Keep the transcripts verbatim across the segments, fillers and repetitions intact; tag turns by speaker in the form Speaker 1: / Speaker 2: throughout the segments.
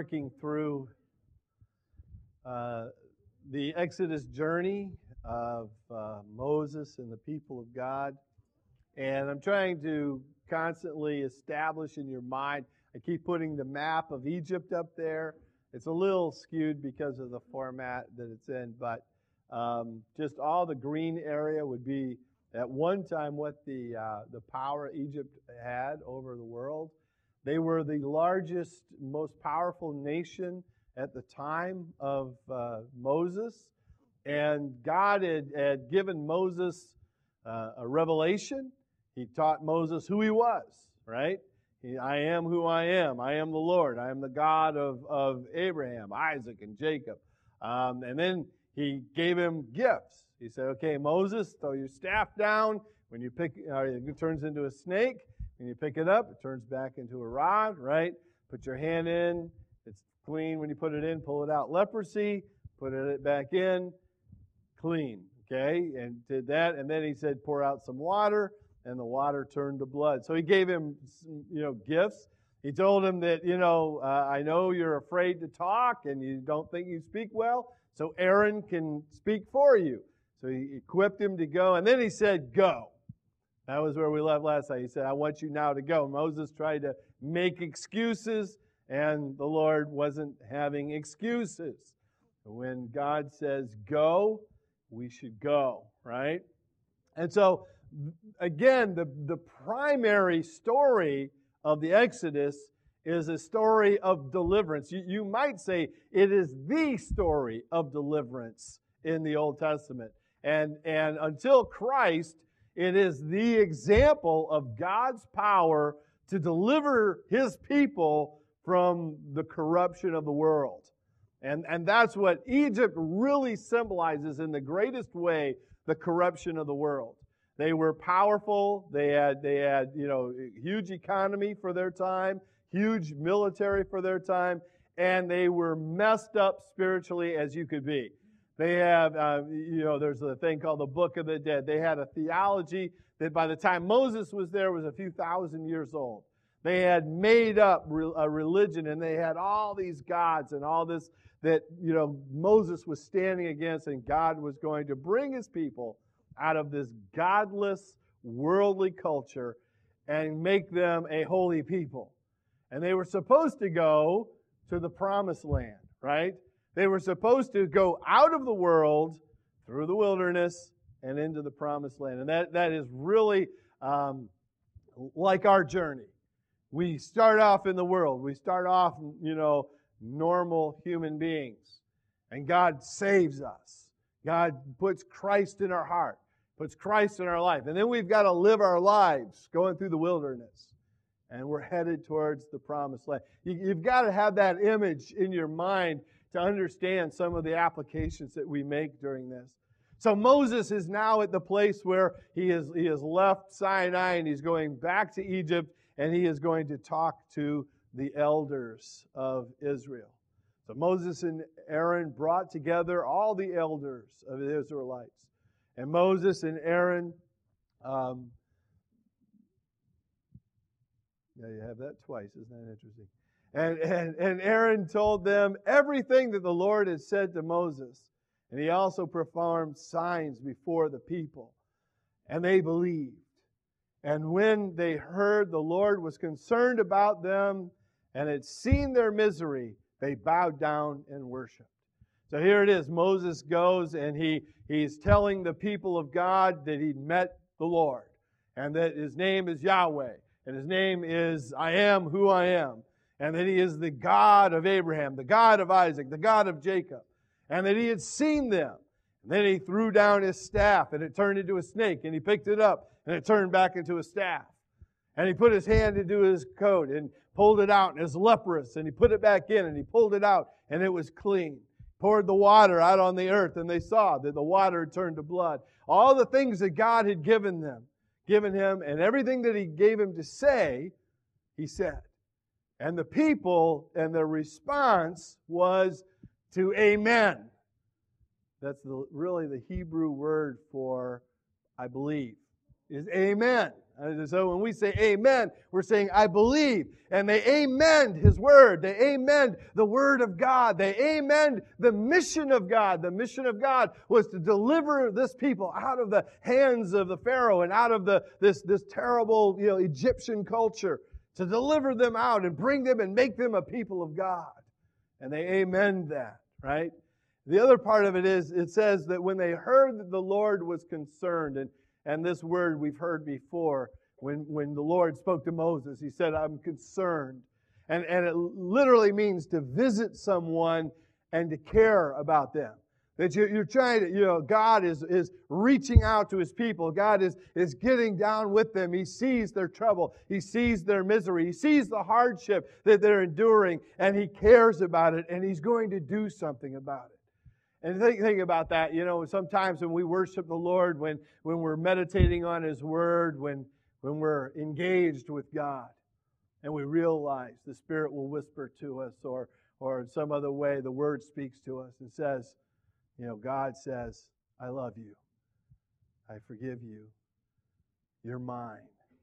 Speaker 1: working through uh, the Exodus journey of uh, Moses and the people of God. And I'm trying to constantly establish in your mind, I keep putting the map of Egypt up there. It's a little skewed because of the format that it's in, but um, just all the green area would be at one time what the uh, the power Egypt had over the world. They were the largest, most powerful nation at the time of uh, Moses. And God had, had given Moses uh, a revelation. He taught Moses who he was, right? He, I am who I am. I am the Lord. I am the God of, of Abraham, Isaac, and Jacob. Um, and then he gave him gifts. He said, okay, Moses, throw your staff down. When you pick, uh, it turns into a snake. When you pick it up, it turns back into a rod, right? Put your hand in. It's clean when you put it in. Pull it out. Leprosy. Put it back in. Clean. Okay? And did that. And then he said, pour out some water. And the water turned to blood. So he gave him, some, you know, gifts. He told him that, you know, uh, I know you're afraid to talk and you don't think you speak well, so Aaron can speak for you. So he equipped him to go. And then he said, go. That was where we left last night. He said, I want you now to go. Moses tried to make excuses, and the Lord wasn't having excuses. When God says go, we should go, right? And so, again, the, the primary story of the Exodus is a story of deliverance. You, you might say it is the story of deliverance in the Old Testament. And, and until Christ, it is the example of God's power to deliver His people from the corruption of the world. And, and that's what Egypt really symbolizes in the greatest way, the corruption of the world. They were powerful. They had, they had, you know, huge economy for their time, huge military for their time, and they were messed up spiritually as you could be. They have, uh, you know, there's a thing called the Book of the Dead. They had a theology that by the time Moses was there was a few thousand years old. They had made up re- a religion, and they had all these gods and all this that, you know, Moses was standing against, and God was going to bring His people out of this godless, worldly culture and make them a holy people. And they were supposed to go to the promised land, right? They were supposed to go out of the world, through the wilderness, and into the promised land. And that, that is really um, like our journey. We start off in the world. We start off, you know, normal human beings. And God saves us. God puts Christ in our heart, puts Christ in our life. And then we've got to live our lives going through the wilderness. And we're headed towards the promised land. You, you've got to have that image in your mind to understand some of the applications that we make during this. So Moses is now at the place where he is he has left Sinai and he's going back to Egypt, and he is going to talk to the elders of Israel. So Moses and Aaron brought together all the elders of the Israelites. And Moses and Aaron, um, yeah, you have that twice. Isn't that interesting? And, and, and Aaron told them everything that the Lord had said to Moses. And he also performed signs before the people. And they believed. And when they heard the Lord was concerned about them and had seen their misery, they bowed down and worshiped. So here it is. Moses goes and he, he's telling the people of God that he met the Lord. And that His name is Yahweh. And His name is I am who I am. And that He is the God of Abraham, the God of Isaac, the God of Jacob. And that He had seen them. And then He threw down His staff, and it turned into a snake. And He picked it up, and it turned back into a staff. And He put His hand into His coat, and pulled it out, and it was leprous. And He put it back in, and He pulled it out, and it was clean. Poured the water out on the earth, and they saw that the water had turned to blood. All the things that God had given them, given him, and everything that He gave him to say, He said. And the people and their response was to amen. That's the, really the Hebrew word for I believe. is amen. And so when we say amen, we're saying I believe. And they amened His word. They amened the word of God. They amened the mission of God. The mission of God was to deliver this people out of the hands of the Pharaoh and out of the this, this terrible, you know, Egyptian culture, to deliver them out and bring them and make them a people of God. And they amened that, right? The other part of it is, it says that when they heard that the Lord was concerned, and And this word we've heard before, when, when the Lord spoke to Moses, He said, I'm concerned. And, and it literally means to visit someone and to care about them. That you're, you're trying to, you know, God is, is reaching out to His people. God is, is getting down with them. He sees their trouble. He sees their misery. He sees the hardship that they're enduring, and He cares about it, and He's going to do something about it. And think, think about that, you know, sometimes when we worship the Lord, when, when we're meditating on His Word, when, when we're engaged with God, and we realize the Spirit will whisper to us, or, or in some other way the Word speaks to us and says, you know, God says, I love you. I forgive you. You're mine.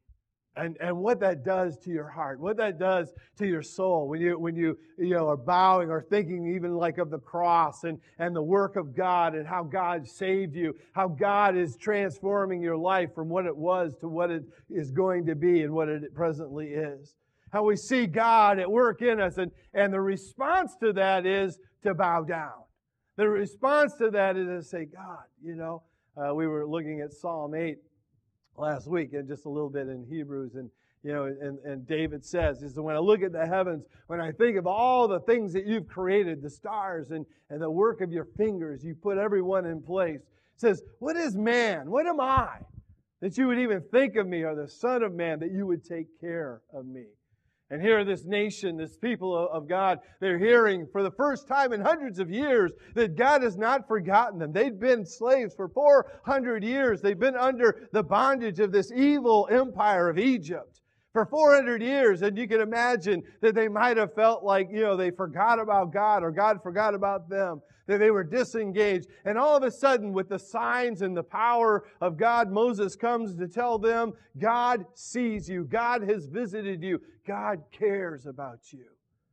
Speaker 1: And and what that does to your heart, what that does to your soul, when you when you you know are bowing or thinking even like of the cross and, and the work of God and how God saved you, how God is transforming your life from what it was to what it is going to be and what it presently is. How we see God at work in us, and, and the response to that is to bow down. The response to that is to say, God, you know, uh, we were looking at Psalm eight last week, and just a little bit in Hebrews, and you know, and, and David says, is that when I look at the heavens, when I think of all the things that you've created, the stars and, and the work of your fingers, you put everyone in place. It says, what is man? What am I? That you would even think of me, or the Son of Man, that you would take care of me. And here this nation, this people of God, they're hearing for the first time in hundreds of years that God has not forgotten them. They'd been slaves for four hundred years. They've been under the bondage of this evil empire of Egypt for four hundred years. And you can imagine that they might have felt like, you know, they forgot about God, or God forgot about them, that they were disengaged. And all of a sudden, with the signs and the power of God, Moses comes to tell them, God sees you. God has visited you. God cares about you.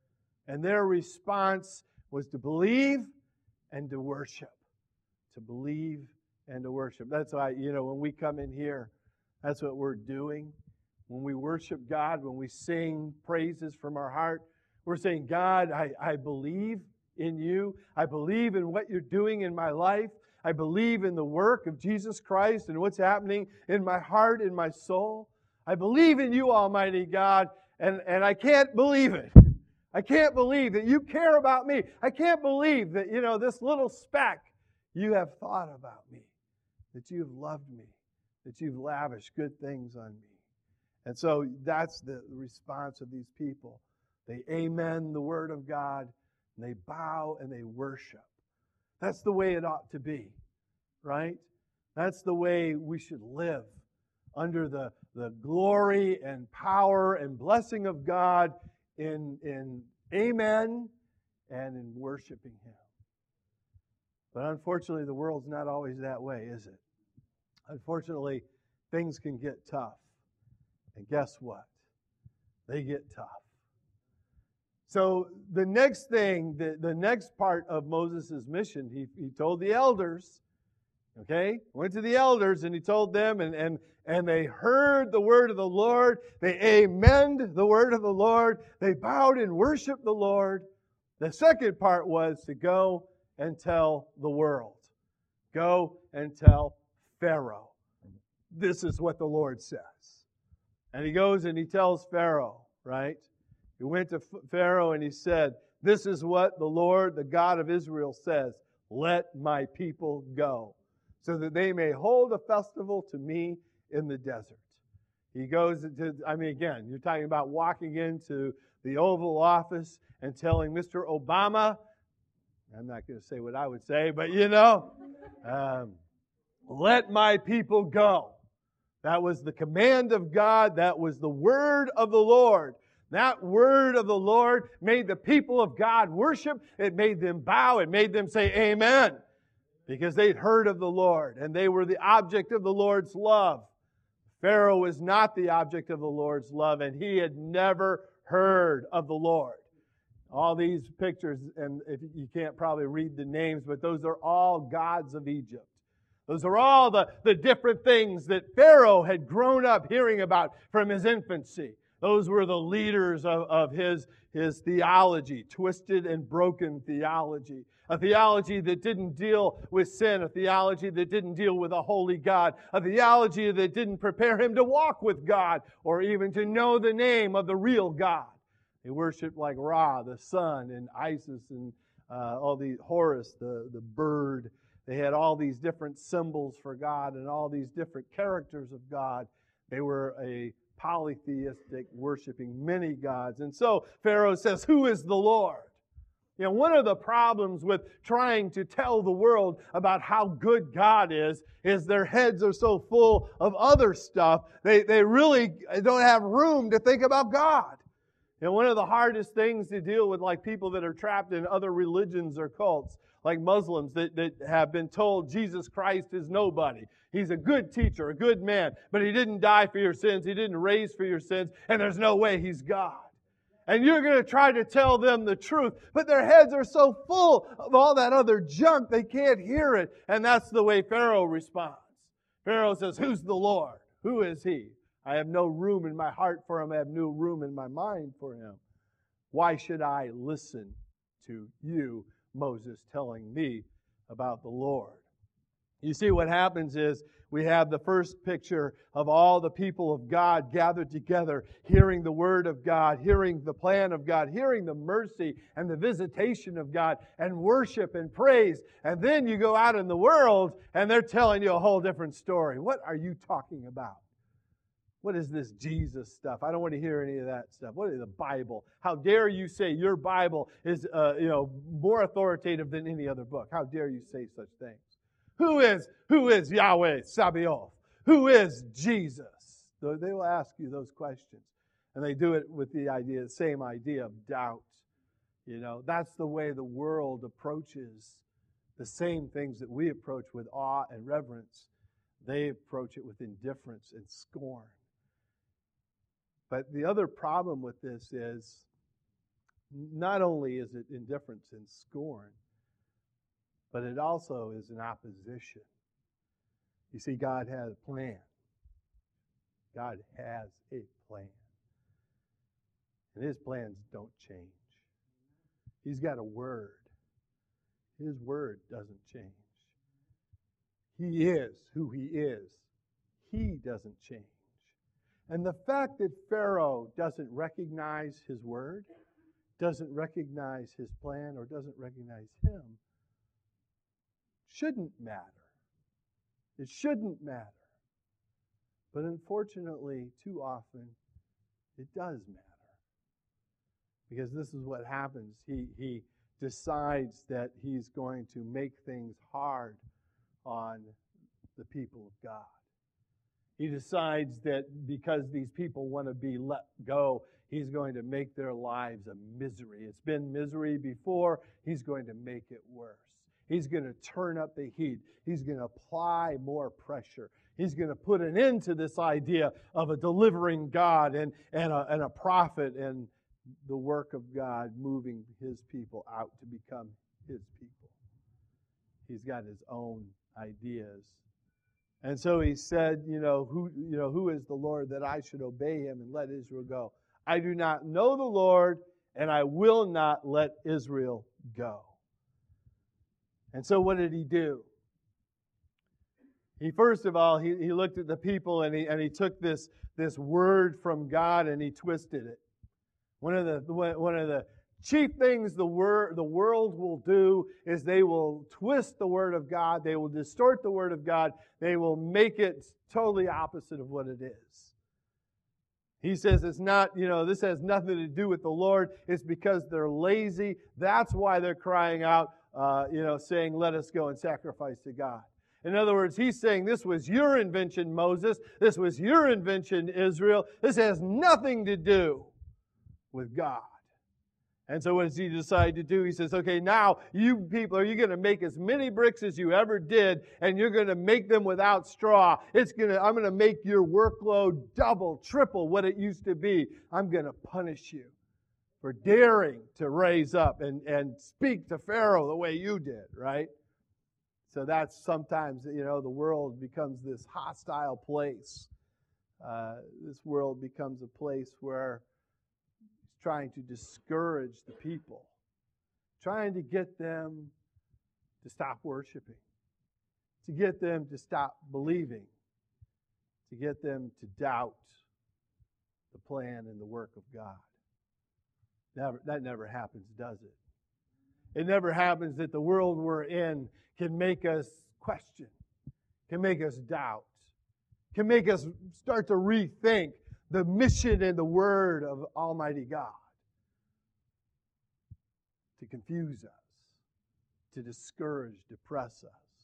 Speaker 1: And their response was to believe and to worship. To believe and to worship. That's why, you know, when we come in here, that's what we're doing. When we worship God, when we sing praises from our heart, we're saying, God, I, I believe in you. I believe in what you're doing in my life. I believe in the work of Jesus Christ and what's happening in my heart, in my soul. I believe in you, Almighty God, and, and I can't believe it. I can't believe that you care about me. I can't believe that, you know, this little speck, you have thought about me, that you've loved me, that you've lavished good things on me. And so that's the response of these people. They amen the Word of God, and they bow and they worship. That's the way it ought to be, right? That's the way we should live, under the, the glory and power and blessing of God in, in amen and in worshiping Him. But unfortunately, the world's not always that way, is it? Unfortunately, things can get tough. And guess what? They get tough. So the next thing, the, the next part of Moses' mission, he, he told the elders, okay? Went to the elders and he told them, and, and, and they heard the word of the Lord. They amened the word of the Lord. They bowed and worshiped the Lord. The second part was to go and tell the world. Go and tell Pharaoh. This is what the Lord says. And he goes and he tells Pharaoh, right? He went to Pharaoh and he said, this is what the Lord, the God of Israel says, let my people go, so that they may hold a festival to me in the desert. He goes to, I mean, again, you're talking about walking into the Oval Office and telling Mister Obama, I'm not going to say what I would say, but you know, um, let my people go. That was the command of God. That was the word of the Lord. That word of the Lord made the people of God worship. It made them bow. It made them say amen, because they'd heard of the Lord and they were the object of the Lord's love. Pharaoh was not the object of the Lord's love, and he had never heard of the Lord. All these pictures, and if you can't probably read the names, but those are all gods of Egypt. Those are all the, the different things that Pharaoh had grown up hearing about from his infancy. Those were the leaders of, of his, his theology, twisted and broken theology. A theology that didn't deal with sin, a theology that didn't deal with a holy God, a theology that didn't prepare him to walk with God or even to know the name of the real God. They worshiped like Ra, the sun, and Isis, and uh, all the Horus, the, the bird. They had all these different symbols for God and all these different characters of God. They were a polytheistic, worshiping many gods. And so Pharaoh says, who is the Lord? You know, one of the problems with trying to tell the world about how good God is, is their heads are so full of other stuff, they, they really don't have room to think about God. You know, one of the hardest things to deal with, like people that are trapped in other religions or cults, like Muslims that, that have been told Jesus Christ is nobody. He's a good teacher, a good man, but He didn't die for your sins. He didn't raise for your sins, and there's no way He's God. And you're going to try to tell them the truth, but their heads are so full of all that other junk, they can't hear it. And that's the way Pharaoh responds. Pharaoh says, who's the Lord? Who is He? I have no room in my heart for Him. I have no room in my mind for Him. Why should I listen to you, Moses, telling me about the Lord? You see, what happens is we have the first picture of all the people of God gathered together, hearing the Word of God, hearing the plan of God, hearing the mercy and the visitation of God, and worship and praise. And then you go out in the world, and they're telling you a whole different story. What are you talking about? What is this Jesus stuff? I don't want to hear any of that stuff. What is the Bible? How dare you say your Bible is, uh, you know, more authoritative than any other book? How dare you say such things? Who is, who is Yahweh Sabaoth? Who is Jesus? So they will ask you those questions. And they do it with the idea, the same idea of doubt. You know, that's the way the world approaches the same things that we approach with awe and reverence. They approach it with indifference and scorn. But the other problem with this is not only is it indifference and scorn, but it also is an opposition. You see, God has a plan. God has a plan. And His plans don't change. He's got a word. His word doesn't change. He is who He is. He doesn't change. And the fact that Pharaoh doesn't recognize His word, doesn't recognize His plan, or doesn't recognize Him, shouldn't matter. It shouldn't matter. But unfortunately, too often, it does matter. Because this is what happens. He, he decides that he's going to make things hard on the people of God. He decides that because these people want to be let go, He's going to make their lives a misery. It's been misery before. He's going to make it worse. He's going to turn up the heat. He's going to apply more pressure. He's going to put an end to this idea of a delivering God and, and, a, and a prophet and the work of God moving His people out to become His people. He's got His own ideas. And so He said, you know, who, you know, who is the Lord that I should obey Him and let Israel go? I do not know the Lord, and I will not let Israel go. And so what did He do? He first of all, he, he looked at the people and he and he took this, this word from God and he twisted it. One of the one of the chief things the word the world will do is they will twist the Word of God, they will distort the Word of God, they will make it totally opposite of what it is. He says it's not, you know, this has nothing to do with the Lord. It's because they're lazy. That's why they're crying out, uh, you know, saying, let us go and sacrifice to God. In other words, He's saying this was your invention, Moses. This was your invention, Israel. This has nothing to do with God. And so what does he decide to do? He says, okay, now you people, are you going to make as many bricks as you ever did, and you're going to make them without straw? It's going to, I'm going to make your workload double, triple what it used to be. I'm going to punish you for daring to raise up and, and speak to Pharaoh the way you did, right? So that's sometimes, you know, the world becomes this hostile place. Uh, this world becomes a place where it's trying to discourage the people, trying to get them to stop worshiping, to get them to stop believing, to get them to doubt the plan and the work of God. Never, that never happens, does it? It never happens that the world we're in can make us question, can make us doubt, can make us start to rethink the mission and the word of Almighty God, to confuse us, to discourage, depress us.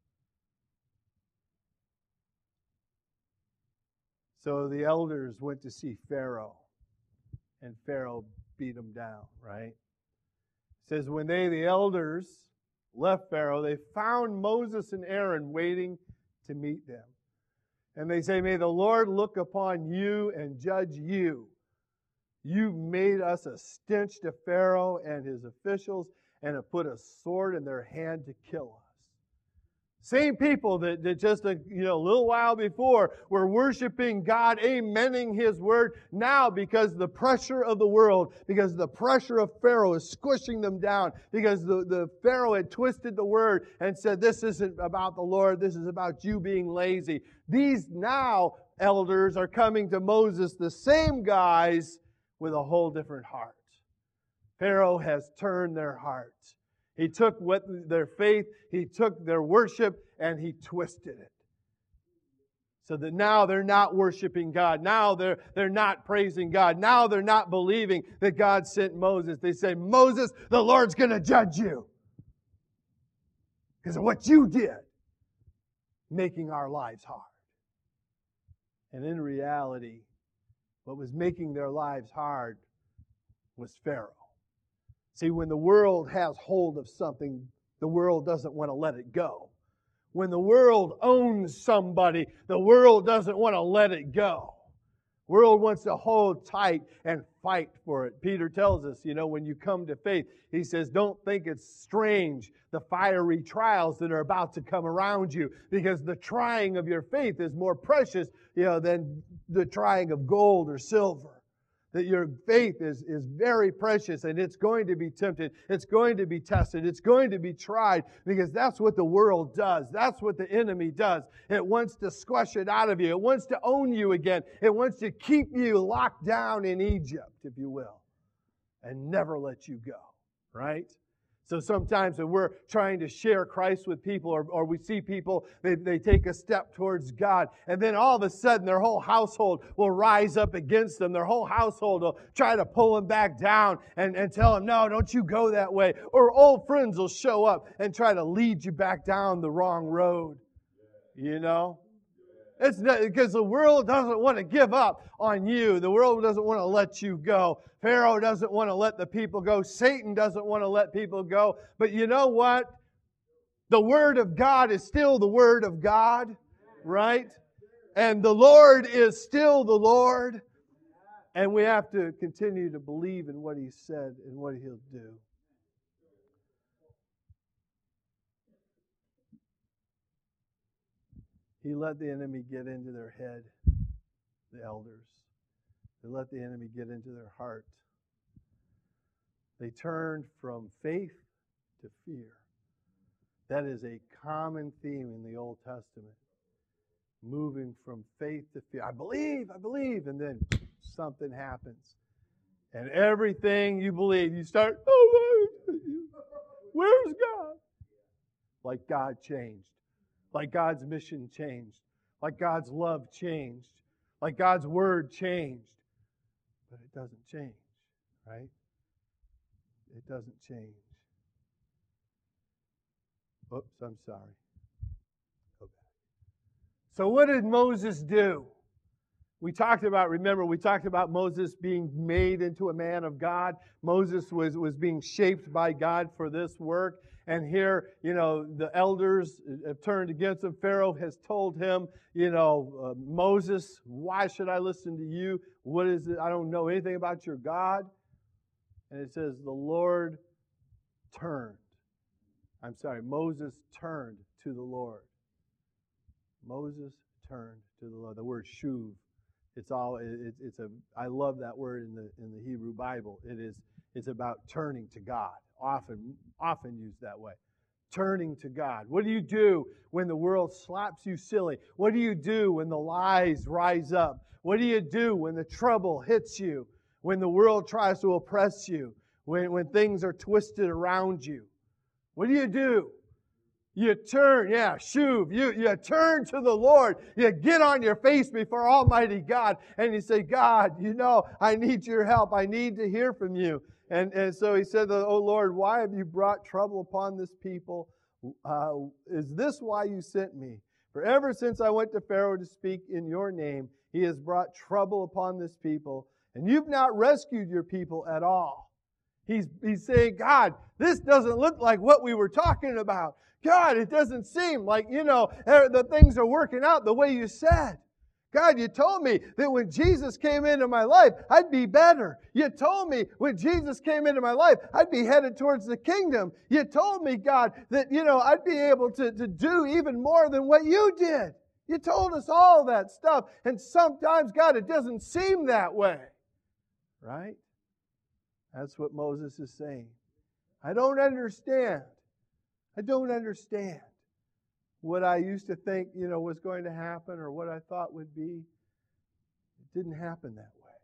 Speaker 1: So the elders went to see Pharaoh, and Pharaoh beat them down, right? It says, when they, the elders, left Pharaoh, they found Moses and Aaron waiting to meet them. And they say, may the Lord look upon you and judge you. You've made us a stench to Pharaoh and his officials and have put a sword in their hand to kill us. Same people that, that just a you know, little while before were worshiping God, amening His word. Now, because the pressure of the world, because the pressure of Pharaoh is squishing them down, because the, the Pharaoh had twisted the word and said, this isn't about the Lord, this is about you being lazy. These now elders are coming to Moses, the same guys, with a whole different heart. Pharaoh has turned their hearts. He took what their faith, he took their worship, and he twisted it. So that now they're not worshiping God. Now they're, they're not praising God. Now they're not believing that God sent Moses. They say, Moses, the Lord's going to judge you because of what you did, making our lives hard. And in reality, what was making their lives hard was Pharaoh. See, when the world has hold of something, the world doesn't want to let it go. When the world owns somebody, the world doesn't want to let it go. The world wants to hold tight and fight for it. Peter tells us, you know, when you come to faith, he says, don't think it's strange, the fiery trials that are about to come around you, because the trying of your faith is more precious, you know, than the trying of gold or silver. That your faith is, is very precious, and it's going to be tempted. It's going to be tested. It's going to be tried, because that's what the world does. That's what the enemy does. It wants to squash it out of you. It wants to own you again. It wants to keep you locked down in Egypt, if you will, and never let you go, right? So sometimes when we're trying to share Christ with people, or, or we see people, they, they take a step towards God, and then all of a sudden their whole household will rise up against them. Their whole household will try to pull them back down and, and tell them, no, don't you go that way. Or old friends will show up and try to lead you back down the wrong road. You know? It's not, because the world doesn't want to give up on you. The world doesn't want to let you go. Pharaoh doesn't want to let the people go. Satan doesn't want to let people go. But you know what? The Word of God is still the Word of God, right? And the Lord is still the Lord. And we have to continue to believe in what He said and what He'll do. He let the enemy get into their head, the elders. They let the enemy get into their heart. They turned from faith to fear. That is a common theme in the Old Testament. Moving from faith to fear. I believe, I believe, and then something happens. And everything you believe, you start, oh, where's God? Like God changed. Like God's mission changed. Like God's love changed. Like God's word changed. But it doesn't change, right? It doesn't change. Oops, I'm sorry. Go back. So what did Moses do We talked about, remember, we talked about Moses being made into a man of God. Moses was, was being shaped by God for this work. And here, you know, the elders have turned against him. Pharaoh has told him, you know, uh, Moses, why should I listen to you? What is it? I don't know anything about your God. And it says, the Lord turned. I'm sorry, Moses turned to the Lord. Moses turned to the Lord. The word shuv. It's all. It, it's a. I love that word in the in the Hebrew Bible. It is. It's about turning to God. Often, often used that way. Turning to God. What do you do when the world slaps you silly? What do you do when the lies rise up? What do you do when the trouble hits you? When the world tries to oppress you? When when things are twisted around you? What do you do? You turn, yeah, shuv. You, you turn to the Lord. You get on your face before Almighty God and you say, God, you know, I need your help. I need to hear from you. And, and so he said, oh Lord, why have you brought trouble upon this people? Uh, is this why you sent me? For ever since I went to Pharaoh to speak in your name, he has brought trouble upon this people, and you've not rescued your people at all. He's, he's saying, God, this doesn't look like what we were talking about. God, it doesn't seem like, you know, the things are working out the way you said. God, you told me that when Jesus came into my life, I'd be better. You told me when Jesus came into my life, I'd be headed towards the kingdom. You told me, God, that, you know, I'd be able to, to do even more than what you did. You told us all that stuff. And sometimes, God, it doesn't seem that way. Right? That's what Moses is saying. I don't understand. I don't understand what I used to think, you know, was going to happen or what I thought would be. It didn't happen that way.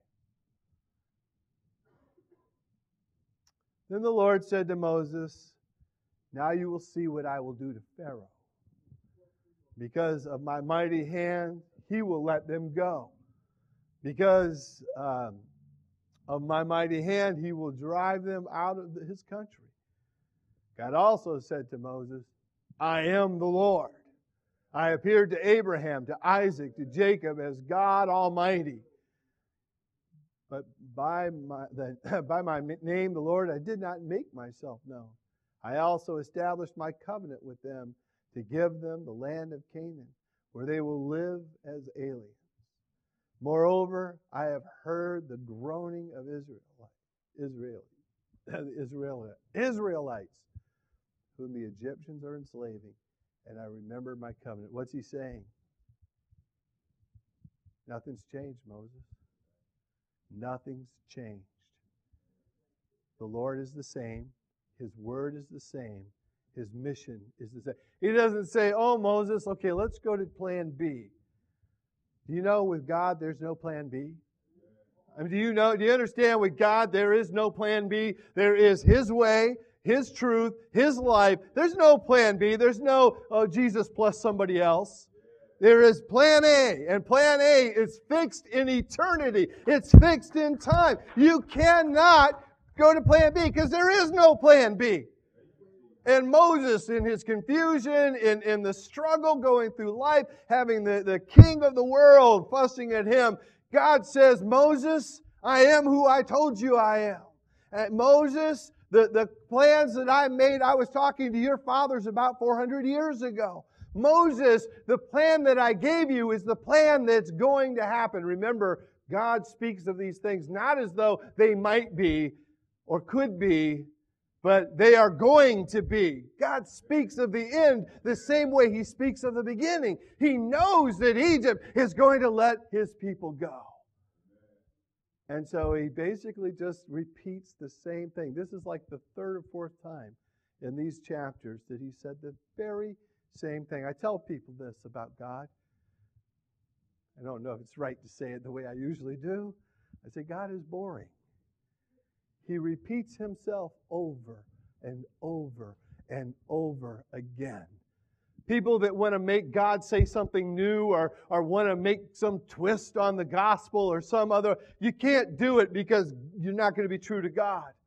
Speaker 1: Then the Lord said to Moses, now you will see what I will do to Pharaoh. Because of my mighty hand, he will let them go. Because um, of my mighty hand, he will drive them out of his country. God also said to Moses, I am the Lord. I appeared to Abraham, to Isaac, to Jacob as God Almighty. But by my, the, by my name, the Lord, I did not make myself known. I also established my covenant with them to give them the land of Canaan, where they will live as aliens. Moreover, I have heard the groaning of Israel, Israel, Israel, Israelites, whom the Egyptians are enslaving, and I remember my covenant. What's he saying? Nothing's changed, Moses. Nothing's changed. The Lord is the same. His word is the same. His mission is the same. He doesn't say, oh, Moses, okay, let's go to plan B. Do you know with God there's no plan B? I mean, do you know, do you understand with God there is no plan B? There is His way, His truth, His life. There's no plan B. There's no, oh, Jesus plus somebody else. There is plan A, and plan A is fixed in eternity. It's fixed in time. You cannot go to plan B because there is no plan B. And Moses, in his confusion, in, in the struggle going through life, having the, the king of the world fussing at him, God says, Moses, I am who I told you I am. And Moses, the, the plans that I made, I was talking to your fathers about four hundred years ago. Moses, the plan that I gave you is the plan that's going to happen. Remember, God speaks of these things not as though they might be or could be, but they are going to be. God speaks of the end the same way He speaks of the beginning. He knows that Egypt is going to let His people go. And so He basically just repeats the same thing. This is like the third or fourth time in these chapters that He said the very same thing. I tell people this about God. I don't know if it's right to say it the way I usually do. I say, God is boring. He repeats Himself over and over and over again. People that want to make God say something new or, or want to make some twist on the gospel or some other, you can't do it because you're not going to be true to God.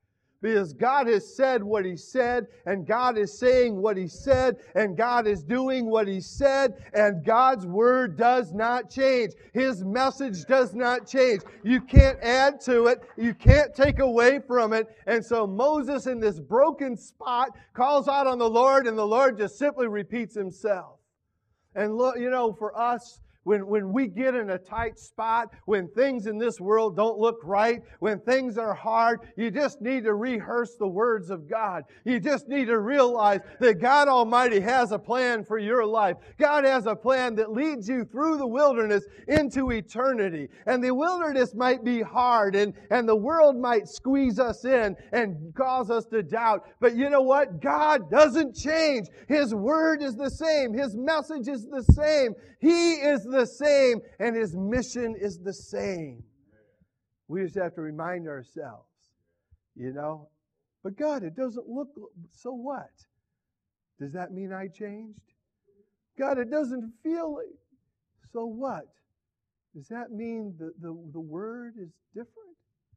Speaker 1: Because God has said what He said, and God is saying what He said, and God is doing what He said, and God's Word does not change. His message does not change. You can't add to it. You can't take away from it. And so Moses, in this broken spot, calls out on the Lord, and the Lord just simply repeats Himself. And look, you know, for us, When, when we get in a tight spot, when things in this world don't look right, when things are hard, you just need to rehearse the words of God. You just need to realize that God Almighty has a plan for your life. God has a plan that leads you through the wilderness into eternity. And the wilderness might be hard, and, and the world might squeeze us in and cause us to doubt. But you know what? God doesn't change. His word is the same. His message is the same. He is the same, and His mission is the same. We just have to remind ourselves, you know. But God, it doesn't look, so what? Does that mean I changed? God, it doesn't feel like, so what? Does that mean the, the, the word is different?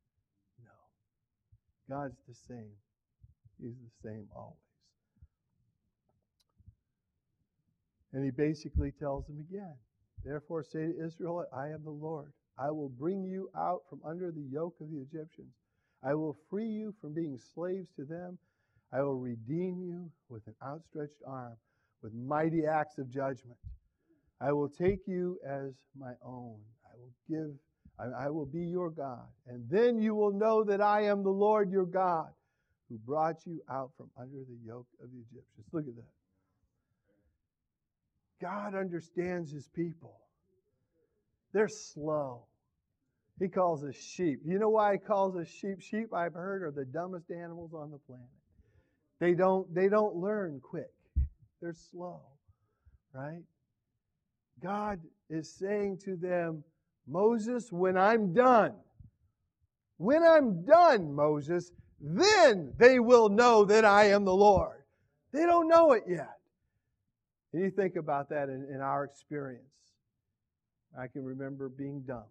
Speaker 1: No. God's the same. He's the same always. And He basically tells them again, therefore say to Israel, I am the Lord. I will bring you out from under the yoke of the Egyptians. I will free you from being slaves to them. I will redeem you with an outstretched arm, with mighty acts of judgment. I will take you as my own. I will give, I, I will be your God. And then you will know that I am the Lord your God, who brought you out from under the yoke of the Egyptians. Look at that. God understands His people. They're slow. He calls us sheep. You know why He calls us sheep? Sheep, I've heard, are the dumbest animals on the planet. They don't, they don't learn quick. They're slow, right? God is saying to them, Moses, when I'm done, when I'm done, Moses, then they will know that I am the Lord. They don't know it yet. And you think about that in, in our experience. I can remember being dumb.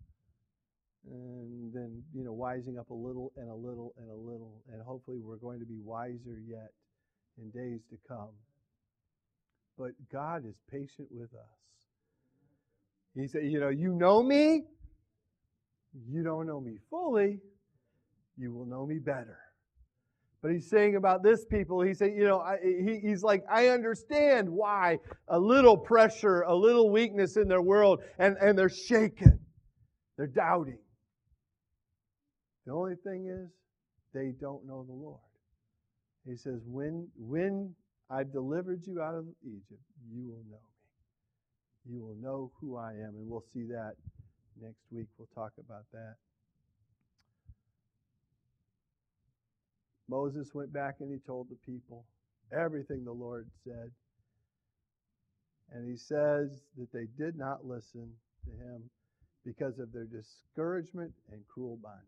Speaker 1: And then, you know, wising up a little and a little and a little. And hopefully we're going to be wiser yet in days to come. But God is patient with us. He said, you know, you know me. You don't know me fully. You will know me better. But He's saying about this people, He's saying, you know, I, he, He's like, I understand why a little pressure, a little weakness in their world, and, and they're shaken. They're doubting. The only thing is, they don't know the Lord. He says, when, when I've delivered you out of Egypt, you will know me. You will know who I am. And we'll see that next week. We'll talk about that. Moses went back and he told the people everything the Lord said. And he says that they did not listen to him because of their discouragement and cruel bondage.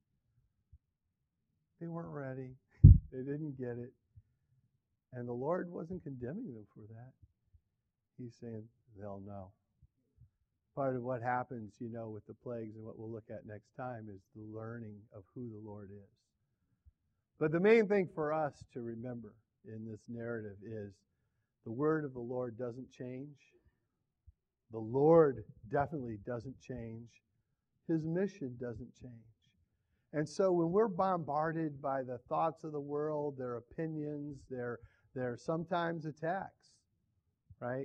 Speaker 1: They weren't ready. They didn't get it. And the Lord wasn't condemning them for that. He's saying they'll know. Part of what happens, you know, with the plagues and what we'll look at next time is the learning of who the Lord is. But the main thing for us to remember in this narrative is the word of the Lord doesn't change. The Lord definitely doesn't change. His mission doesn't change. And so when we're bombarded by the thoughts of the world, their opinions, their, their sometimes attacks, right?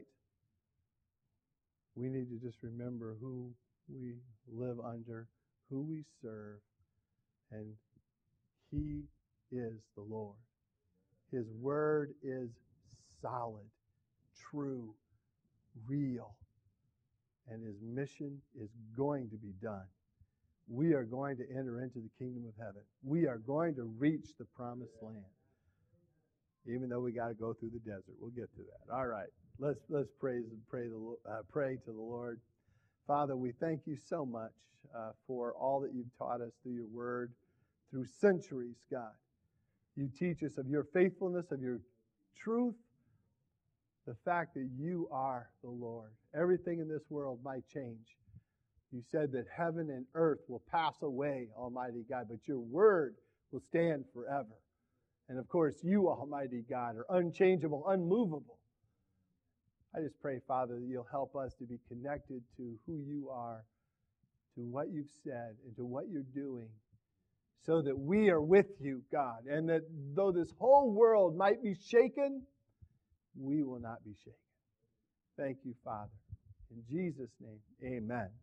Speaker 1: We need to just remember who we live under, who we serve, and He is the Lord. His word is solid, true, real, and His mission is going to be done. We are going to enter into the kingdom of heaven. We are going to reach the promised land, even though we got to go through the desert. We'll get to that. All right, let's let's praise and pray the uh, pray to the Lord. Father, we thank you so much uh, for all that you've taught us through your word, through centuries, God. You teach us of your faithfulness, of your truth, the fact that you are the Lord. Everything in this world might change. You said that heaven and earth will pass away, Almighty God, but your word will stand forever. And of course, you, Almighty God, are unchangeable, unmovable. I just pray, Father, that you'll help us to be connected to who you are, to what you've said, and to what you're doing, so that we are with you, God, and that though this whole world might be shaken, we will not be shaken. Thank you, Father. In Jesus' name, amen.